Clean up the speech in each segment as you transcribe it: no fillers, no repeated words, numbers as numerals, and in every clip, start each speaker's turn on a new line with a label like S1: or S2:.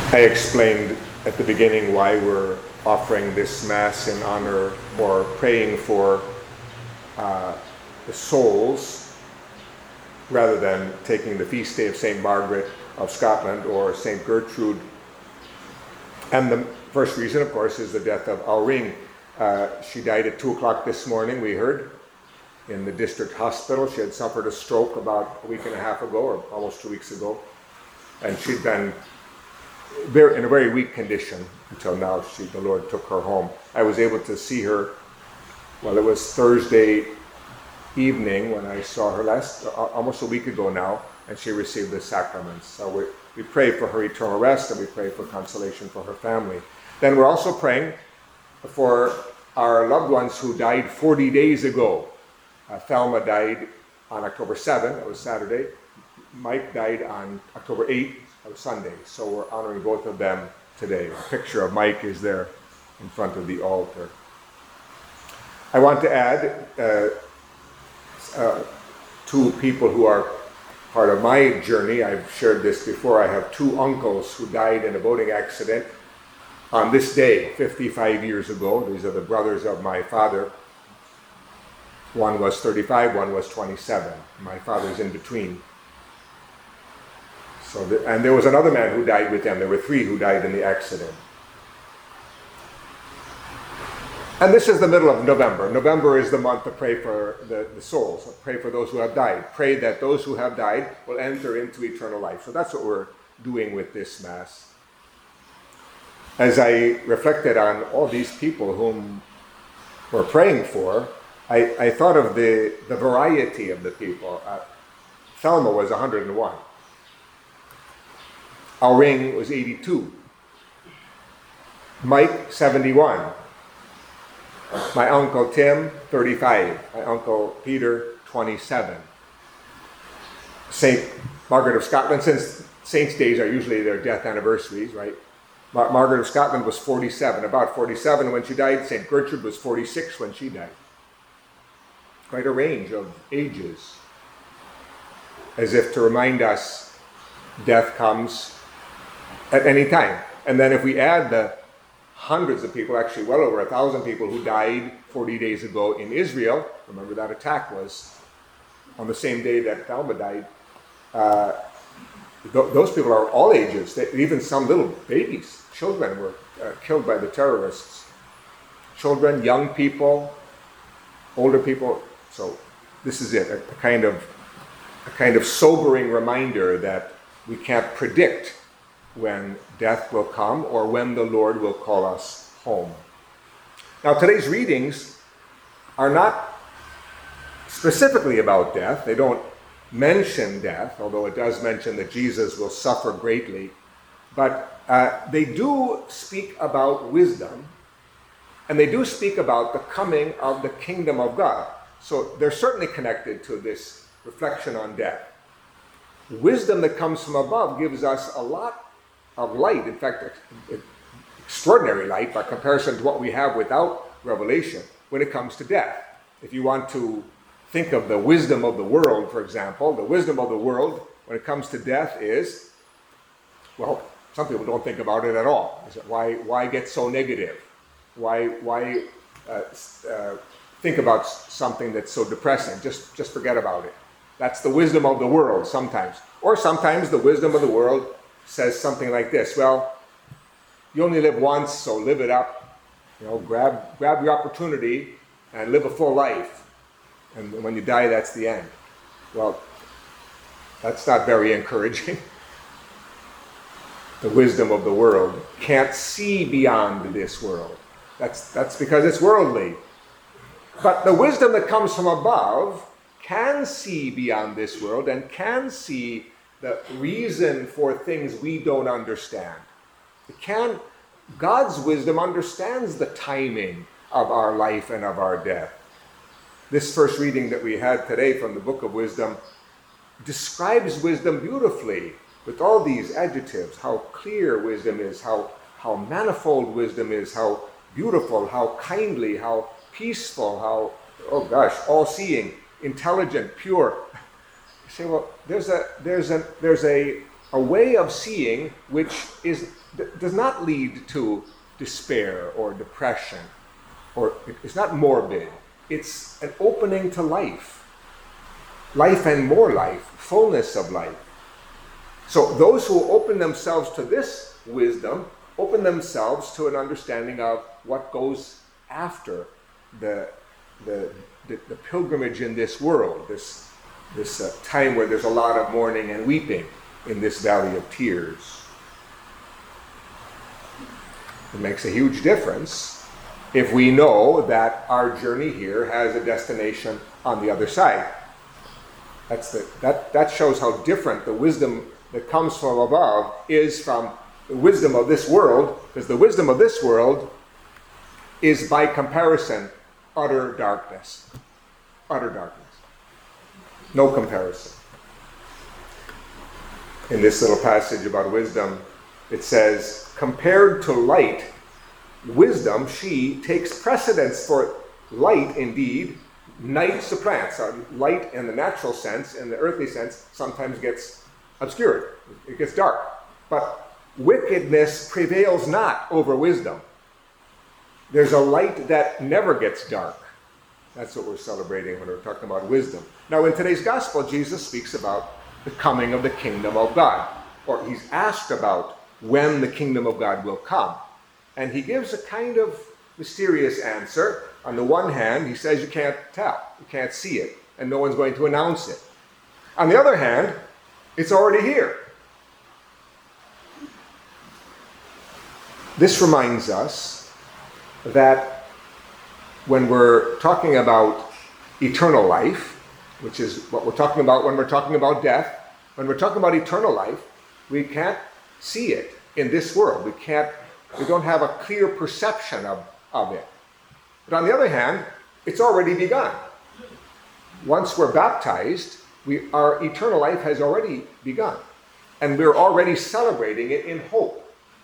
S1: I explained at the beginning why we're offering this Mass in honor or praying for the souls rather than taking the feast day of St. Margaret of Scotland or St. Gertrude. And the first reason, of course, is the death of Aurine. She died at 2 o'clock this morning, we heard, in the district hospital. She had suffered a stroke about a week and a half ago, or almost 2 weeks ago. And she'd been in a very weak condition until now. The Lord took her home. I was able to see her, well, it was Thursday evening when I saw her last, almost a week ago now, and she received the sacraments. So we pray for her eternal rest, and we pray for consolation for her family. Then we're also praying for our loved ones who died 40 days ago. Thelma died on October 7th, that was Saturday. Mike died on October 8th, that was Sunday. So we're honoring both of them today. A picture of Mike is there in front of the altar. I want to add two people who are part of my journey. I've shared this before. I have two uncles who died in a boating accident on this day, 55 years ago. These are the brothers of my father. One was 35, one was 27. My father's in between. And there was another man who died with them. There were three who died in the accident. And this is the middle of November. November is the month to pray for the souls, pray for those who have died. Pray that those who have died will enter into eternal life. So that's what we're doing with this Mass. As I reflected on all these people whom we're praying for, I thought of the variety of the people. Thelma was 101. Aurine was 82. Mike, 71. My Uncle Tim, 35. My Uncle Peter, 27. St. Margaret of Scotland, since saints' days are usually their death anniversaries, right? Margaret of Scotland was 47, about 47 when she died. St. Gertrude was 46 when she died. Quite a range of ages. As if to remind us death comes at any time. And then if we add the hundreds of people, actually well over 1,000 people who died 40 days ago in Israel, remember that attack was on the same day that Thelma died, those people are all ages. Even some little babies, children were killed by the terrorists. Children, young people, older people. So this is it, a kind of sobering reminder that we can't predict when death will come or when the Lord will call us home. Now, today's readings are not specifically about death. They don't mention death, although it does mention that Jesus will suffer greatly. But they do speak about wisdom, and they do speak about the coming of the kingdom of God. So they're certainly connected to this reflection on death. Wisdom that comes from above gives us a lot of light, in fact, extraordinary light by comparison to what we have without revelation when it comes to death. If you want to think of the wisdom of the world, for example, the wisdom of the world when it comes to death is, well, some people don't think about it at all. Why get so negative? Why think about something that's so depressing? Just forget about it. That's the wisdom of the world sometimes. Or sometimes the wisdom of the world says something like this: well, you only live once, so live it up. Grab your opportunity and live a full life. And when you die, that's the end. Well, that's not very encouraging. The wisdom of the world can't see beyond this world. That's because it's worldly. But the wisdom that comes from above can see beyond this world and can see the reason for things we don't understand. God's wisdom understands the timing of our life and of our death. This first reading that we had today from the Book of Wisdom describes wisdom beautifully with all these adjectives: how clear wisdom is, how manifold wisdom is, how beautiful, how kindly, how peaceful, how, all-seeing, intelligent, pure. You say, well, there's a a way of seeing which does not lead to despair or depression, or it's not morbid. It's an opening to life and more life, fullness of life. So those who open themselves to this wisdom open themselves to an understanding of what goes after the pilgrimage in this world, this time where there's a lot of mourning and weeping in this valley of tears. It makes a huge difference if we know that our journey here has a destination on the other side. That shows how different the wisdom that comes from above is from the wisdom of this world, because the wisdom of this world is by comparison utter darkness. Utter darkness. No comparison. In this little passage about wisdom, it says, compared to light, wisdom, she takes precedence for light indeed. Night supplants. Light in the natural sense, in the earthly sense, sometimes gets obscured. It gets dark. But wickedness prevails not over wisdom. There's a light that never gets dark. That's what we're celebrating when we're talking about wisdom. Now, in today's gospel, Jesus speaks about the coming of the kingdom of God. Or he's asked about when the kingdom of God will come. And he gives a kind of mysterious answer. On the one hand, he says you can't tell, you can't see it, and no one's going to announce it. On the other hand, it's already here. This reminds us that when we're talking about eternal life, which is what we're talking about when we're talking about death, when we're talking about eternal life, we can't see it in this world. We don't have a clear perception of it. But on the other hand, it's already begun. Once we're baptized, our eternal life has already begun. And we're already celebrating it in hope.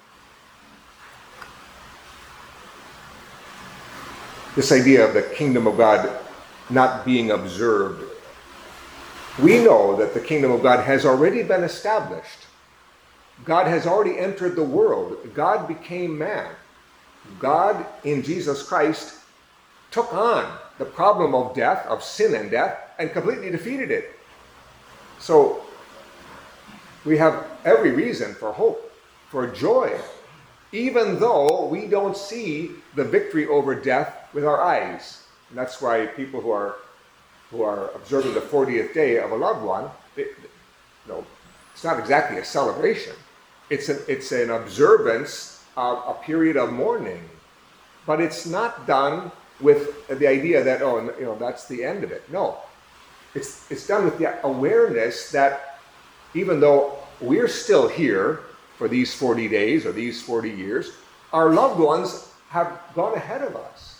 S1: This idea of the kingdom of God not being observed. We know that the kingdom of God has already been established. God has already entered the world. God became man. God, in Jesus Christ, took on the problem of death, of sin and death, and completely defeated it. So we have every reason for hope, for joy, even though we don't see the victory over death with our eyes. And that's why people who are observing the 40th day of a loved one, it's not exactly a celebration. It's an observance of a period of mourning, but it's not done with the idea that, that's the end of it. No. It's done with the awareness that even though we're still here for these 40 days or these 40 years, our loved ones have gone ahead of us.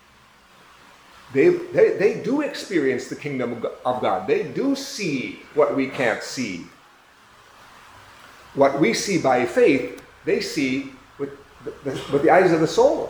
S1: They do experience the kingdom of God. They do see what we can't see. What we see by faith, they see with the eyes of the soul.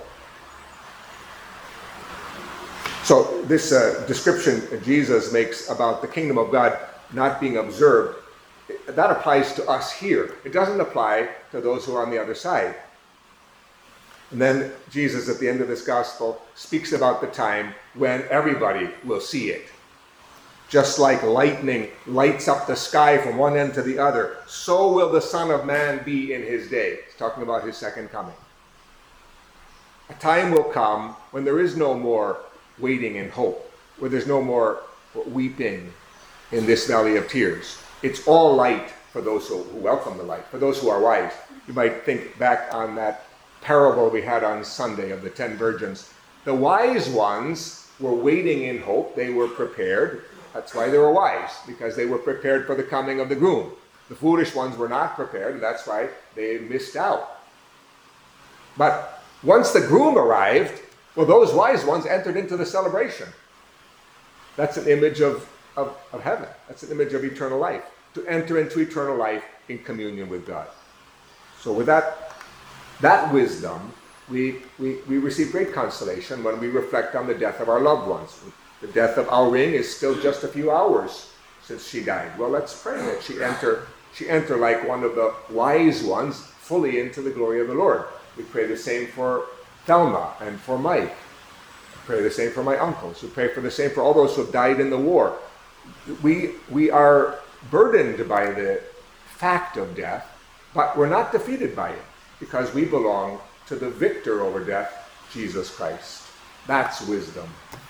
S1: So this description Jesus makes about the kingdom of God not being observed, that applies to us here. It doesn't apply to those who are on the other side. And then Jesus, at the end of this gospel, speaks about the time when everybody will see it. Just like lightning lights up the sky from one end to the other, so will the Son of Man be in his day. He's talking about his second coming. A time will come when there is no more waiting in hope, where there's no more weeping in this valley of tears. It's all light for those who welcome the light, for those who are wise. You might think back on that parable we had on Sunday of the 10 virgins. The wise ones were waiting in hope. They were prepared. That's why they were wise, because they were prepared for the coming of the groom. The foolish ones were not prepared, and that's why they missed out. But once the groom arrived, well, those wise ones entered into the celebration. That's an image of heaven. That's an image of eternal life. To enter into eternal life in communion with God. So with that wisdom, we receive great consolation when we reflect on the death of our loved ones. The death of Aoring is still just a few hours since she died. Well, let's pray that she enter like one of the wise ones fully into the glory of the Lord. We pray the same for Thelma and for Mike. We pray the same for my uncles. We pray for the same for all those who have died in the war. We are burdened by the fact of death, but we're not defeated by it because we belong to the victor over death, Jesus Christ. That's wisdom.